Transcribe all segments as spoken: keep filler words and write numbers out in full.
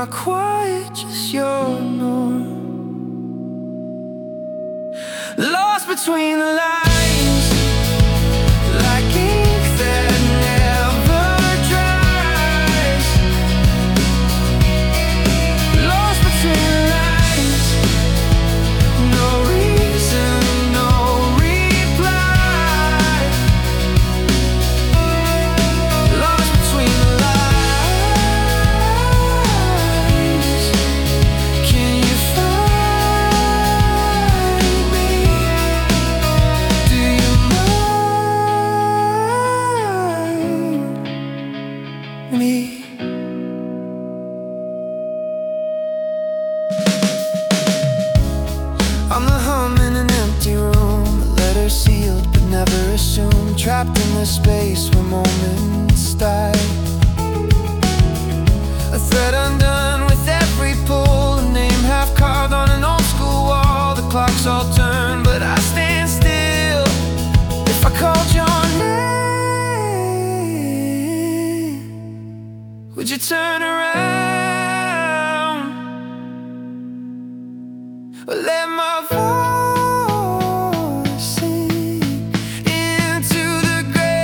not quite just your norm. Lost between the lines, like ink that never dries. Lost between the lines, no reason, no reply. Lost between the lines, can you find me? Do you mind me? I'm the hum in an empty room, a letter sealed but never assumed, trapped in the space where moments die. A thread undone with every pull, a name half carved on an old school wall. The clock's all turned, but I stand still. If I called your name, would you turn around? Or let my voice sink into the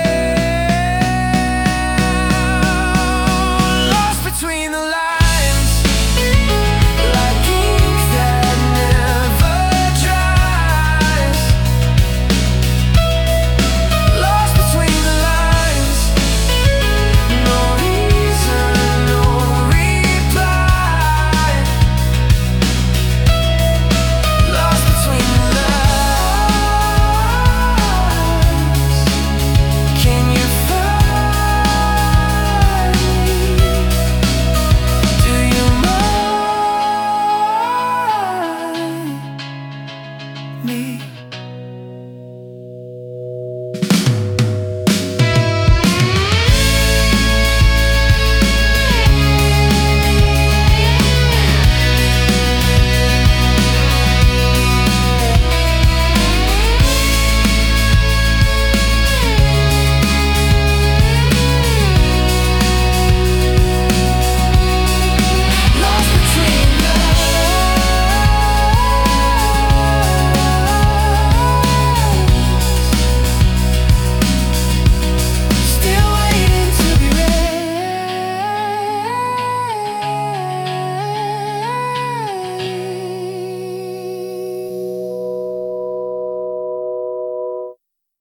ground? Lost between the lines, like ink that never dries. Lost between the lines, no reason, no reply. Lost between the lines, can you find me? Do you mind me?